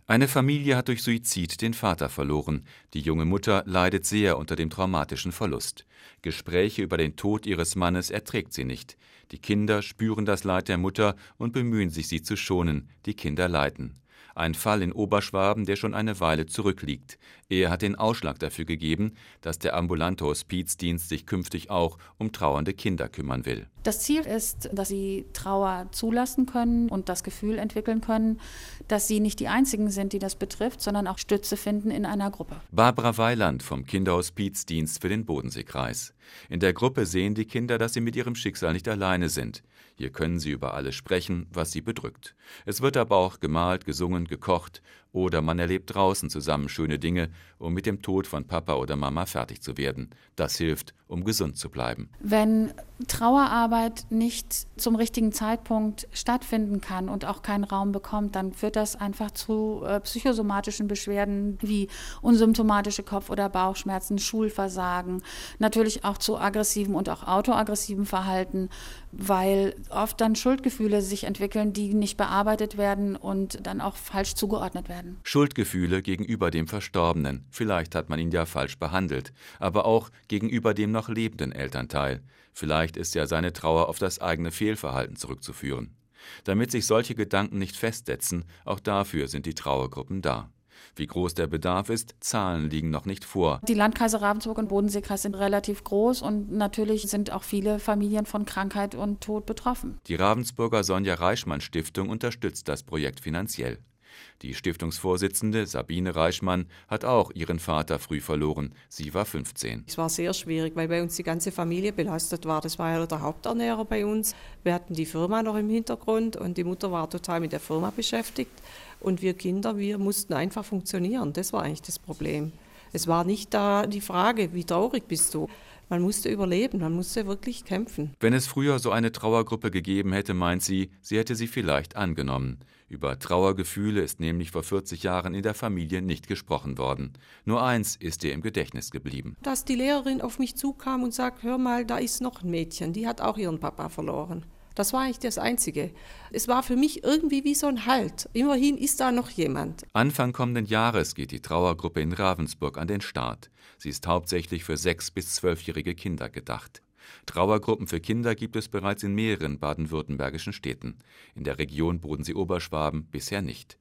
Eine Familie hat durch Suizid den Vater verloren. Die junge Mutter leidet sehr unter dem traumatischen Verlust. Gespräche über den Tod ihres Mannes erträgt sie nicht. Die Kinder spüren das Leid der Mutter und bemühen sich, sie zu schonen. Die Kinder leiden. Ein Fall in Oberschwaben, der schon eine Weile zurückliegt. Er hat den Ausschlag dafür gegeben, dass der ambulante Hospizdienst sich künftig auch um trauernde Kinder kümmern will. Das Ziel ist, dass sie Trauer zulassen können und das Gefühl entwickeln können, dass sie nicht die Einzigen sind, die das betrifft, sondern auch Stütze finden in einer Gruppe. Barbara Weiland vom Kinderhospizdienst für den Bodenseekreis. In der Gruppe sehen die Kinder, dass sie mit ihrem Schicksal nicht alleine sind. Hier können sie über alles sprechen, was sie bedrückt. Es wird aber auch gemalt, gesungen, gekocht oder man erlebt draußen zusammen schöne Dinge, um mit dem Tod von Papa oder Mama fertig zu werden. Das hilft, um gesund zu bleiben. Wenn Trauerarbeit nicht zum richtigen Zeitpunkt stattfinden kann und auch keinen Raum bekommt, dann führt das einfach zu psychosomatischen Beschwerden wie unsymptomatische Kopf- oder Bauchschmerzen, Schulversagen, natürlich auch zu aggressiven und auch autoaggressiven Verhalten, weil oft dann Schuldgefühle sich entwickeln, die nicht bearbeitet werden und dann auch falsch zugeordnet werden. Schuldgefühle gegenüber dem Verstorbenen. Vielleicht hat man ihn ja falsch behandelt, aber auch gegenüber dem noch lebenden Elternteil. Vielleicht ist ja seine Trauer auf das eigene Fehlverhalten zurückzuführen. Damit sich solche Gedanken nicht festsetzen, auch dafür sind die Trauergruppen da. Wie groß der Bedarf ist, Zahlen liegen noch nicht vor. Die Landkreise Ravensburg und Bodenseekreis sind relativ groß und natürlich sind auch viele Familien von Krankheit und Tod betroffen. Die Ravensburger Sonja Reichmann Stiftung unterstützt das Projekt finanziell. Die Stiftungsvorsitzende Sabine Reichmann hat auch ihren Vater früh verloren. Sie war 15. Es war sehr schwierig, weil bei uns die ganze Familie belastet war. Das war ja der Haupternährer bei uns. Wir hatten die Firma noch im Hintergrund und die Mutter war total mit der Firma beschäftigt. Und wir Kinder, wir mussten einfach funktionieren. Das war eigentlich das Problem. Es war nicht da die Frage, wie traurig bist du? Man musste überleben, man musste wirklich kämpfen. Wenn es früher so eine Trauergruppe gegeben hätte, meint sie hätte sie vielleicht angenommen. Über Trauergefühle ist nämlich vor 40 Jahren in der Familie nicht gesprochen worden. Nur eins ist ihr im Gedächtnis geblieben. Dass die Lehrerin auf mich zukam und sagt, hör mal, da ist noch ein Mädchen, die hat auch ihren Papa verloren. Das war eigentlich das Einzige. Es war für mich irgendwie wie so ein Halt. Immerhin ist da noch jemand. Anfang kommenden Jahres geht die Trauergruppe in Ravensburg an den Start. Sie ist hauptsächlich für 6- bis 12-jährige Kinder gedacht. Trauergruppen für Kinder gibt es bereits in mehreren baden-württembergischen Städten. In der Region Bodensee-Oberschwaben bisher nicht.